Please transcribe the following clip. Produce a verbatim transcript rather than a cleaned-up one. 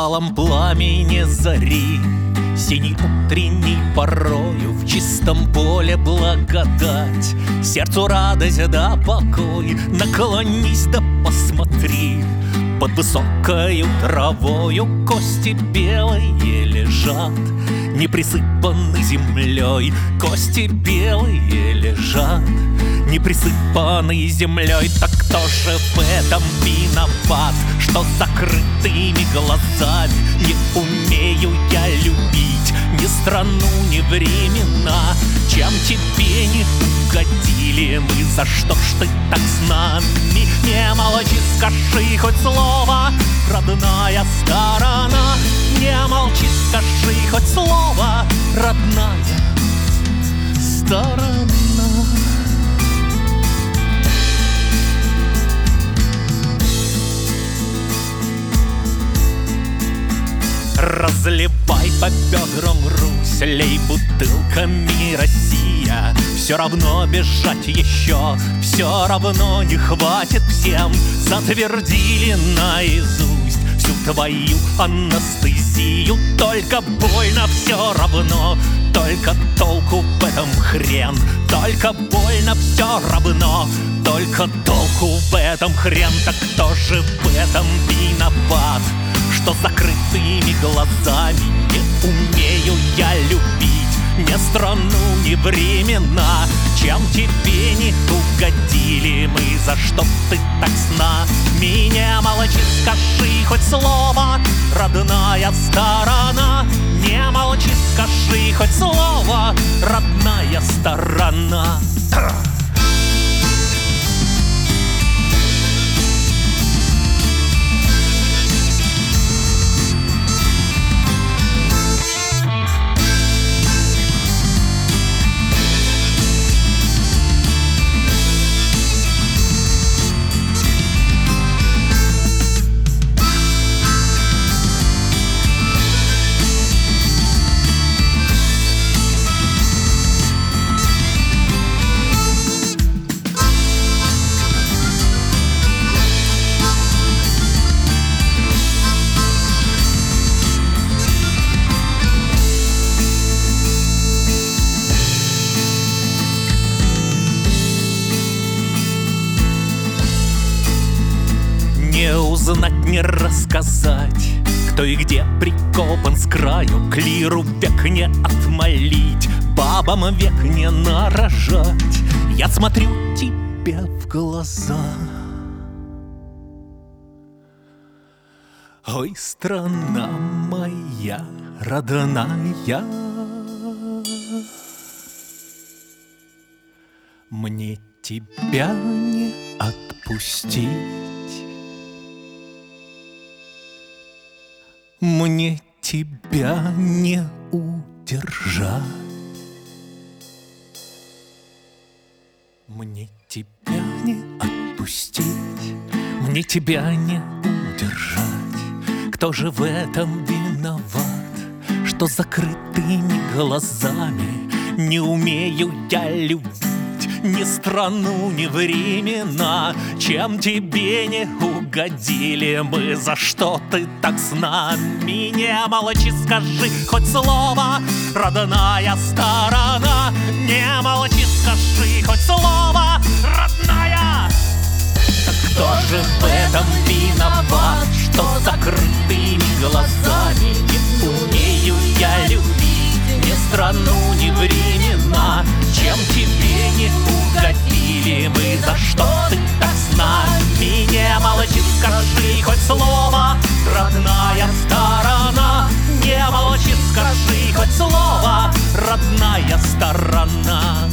алом пламени зари, синий утренней порою в чистом поле благодать, сердцу радость да покой. Наклонись да посмотри, под высокою травою кости белые лежат, не присыпаны землей. Кости белые лежат, не присыпаны землей. Так кто же в этом виноват, что с закрытыми глазами не умею я любить ни страну, ни времена? Чем тебе не угодили мы, за что ж ты так с нами? Не молчи, скажи хоть слово, родная сторона. Не молчи, скажи хоть слово, родная сторона. Разливай по бедрам Русь, лей бутылками Россия. Все равно бежать еще, все равно не хватит всем. Затвердили наизусть всю твою анестезию. Только больно все равно, только толку в этом хрен. Только больно все равно, только толку в этом хрен. Так кто же в этом виноват, что с закрытыми глазами не умею я любить ни страну, ни времена? Чем тебе не угодили мы, за что ты так с нами? Не молчи, скажи хоть слово, родная сторона. Не молчи, скажи хоть слово, родная сторона. Не узнать, не рассказать, кто и где прикопан с краю. Клиру век не отмолить, бабам век не нарожать. Я смотрю тебе в глаза. Ой, страна моя родная, мне тебя не отпустить. Мне тебя не удержать. Мне тебя не отпустить, мне тебя не удержать. Кто же в этом виноват, что с закрытыми глазами не умею я любить ни страну, ни времена? Чем тебе не угодили мы, за что ты так с нами? Не молчи, скажи хоть слово, родная сторона. Не молчи, скажи хоть слово, родная. Так кто же в этом виноват, что с закрытыми глазами не умею я любить ни страну, ни времена? Чем тебе не угодили мы, за что ты так с нами? Не молчи, скажи хоть слово, родная сторона. Не молчи, скажи хоть слово, родная сторона.